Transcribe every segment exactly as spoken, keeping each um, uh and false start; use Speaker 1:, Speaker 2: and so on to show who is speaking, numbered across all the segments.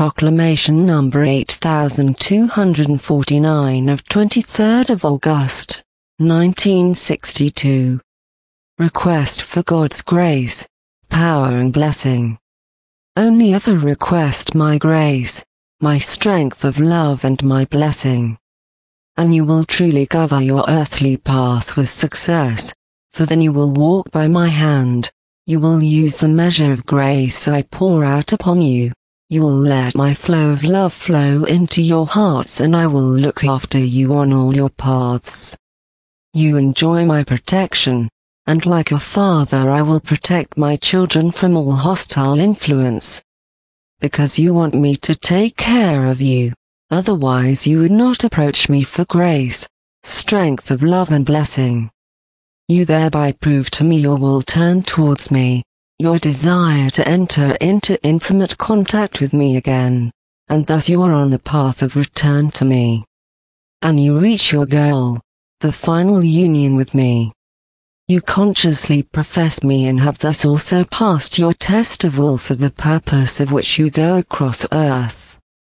Speaker 1: Proclamation number eight thousand two hundred forty-nine of twenty-third of August, nineteen sixty-two. Request for God's grace, power and blessing. Only ever request my grace, my strength of love and my blessing. And you will truly cover your earthly path with success, for then you will walk by my hand, you will use the measure of grace I pour out upon you, you will let my flow of love flow into your hearts and I will look after you on all your paths. You enjoy my protection, and like a father I will protect my children from all hostile influence. Because you want me to take care of you, otherwise you would not approach me for grace, strength of love and blessing. You thereby prove to me your will turn towards me, your desire to enter into intimate contact with me again, and thus you are on the path of return to me. And you reach your goal, the final union with me. You consciously profess me and have thus also passed your test of will for the purpose of which you go across earth.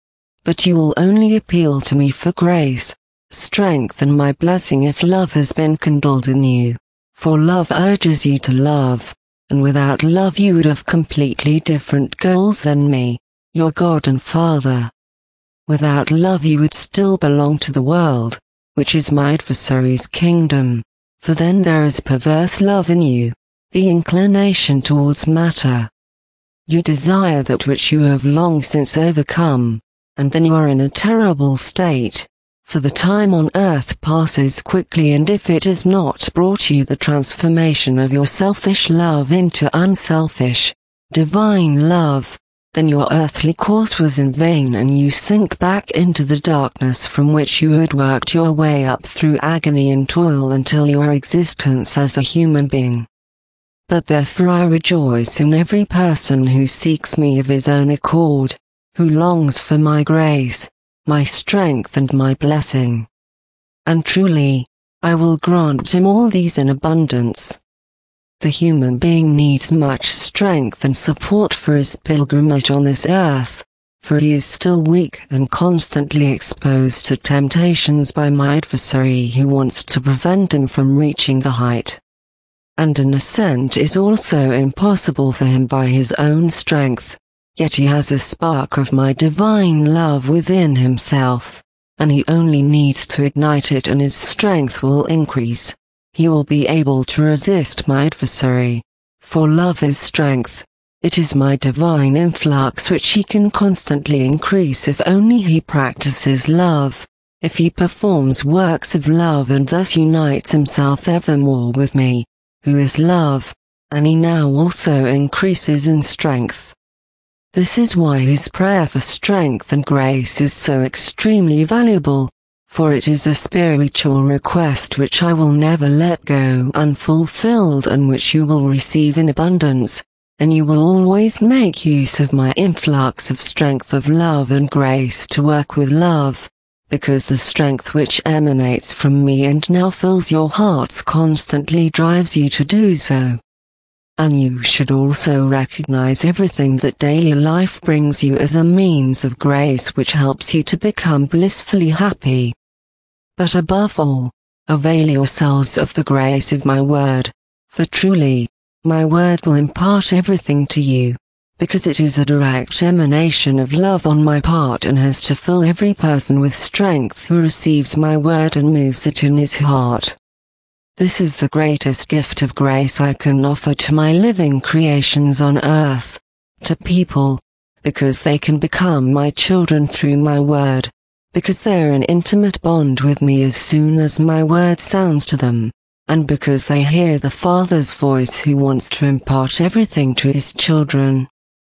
Speaker 1: But you will only appeal to me for grace, strength and my blessing if love has been kindled in you, for love urges you to love, and without love you would have completely different goals than me, your God and Father. Without love you would still belong to the world, which is my adversary's kingdom. For then there is perverse love in you, the inclination towards matter. You desire that which you have long since overcome, and then you are in a terrible state, for the time on earth passes quickly and if it has not brought you the transformation of your selfish love into unselfish, divine love, then your earthly course was in vain and you sink back into the darkness from which you had worked your way up through agony and toil until your existence as a human being. But therefore I rejoice in every person who seeks me of his own accord, who longs for my grace, my strength and my blessing. And truly, I will grant him all these in abundance. The human being needs much strength and support for his pilgrimage on this earth, for he is still weak and constantly exposed to temptations by my adversary who wants to prevent him from reaching the height. And an ascent is also impossible for him by his own strength, yet he has a spark of my divine love within himself, and he only needs to ignite it and his strength will increase. He will be able to resist my adversary, for love is strength, it is my divine influx which he can constantly increase if only he practices love, if he performs works of love and thus unites himself evermore with me, who is love, and he now also increases in strength. This is why his prayer for strength and grace is so extremely valuable, for it is a spiritual request which I will never let go unfulfilled and which you will receive in abundance, and you will always make use of my influx of strength of love and grace to work with love, because the strength which emanates from me and now fills your hearts constantly drives you to do so. And you should also recognize everything that daily life brings you as a means of grace which helps you to become blissfully happy. But above all, avail yourselves of the grace of my word, for truly, my word will impart everything to you, because it is a direct emanation of love on my part and has to fill every person with strength who receives my word and moves it in his heart. This is the greatest gift of grace I can offer to my living creations on earth, to people, because they can become my children through my word, because they are in intimate bond with me as soon as my word sounds to them, and because they hear the Father's voice who wants to impart everything to his children.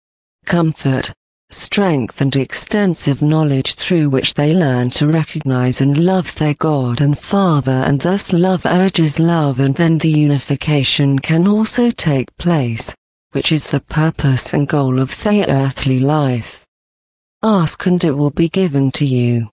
Speaker 1: Comfort, strength and extensive knowledge through which they learn to recognize and love their God and Father, and thus love urges love, and then the unification can also take place, which is the purpose and goal of their earthly life. Ask and it will be given to you.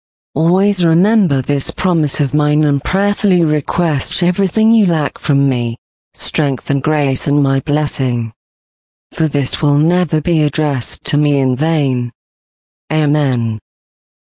Speaker 1: Always remember this promise of mine and prayerfully request everything you lack from me, strength and grace and my blessing. For this will never be addressed to me in vain. Amen.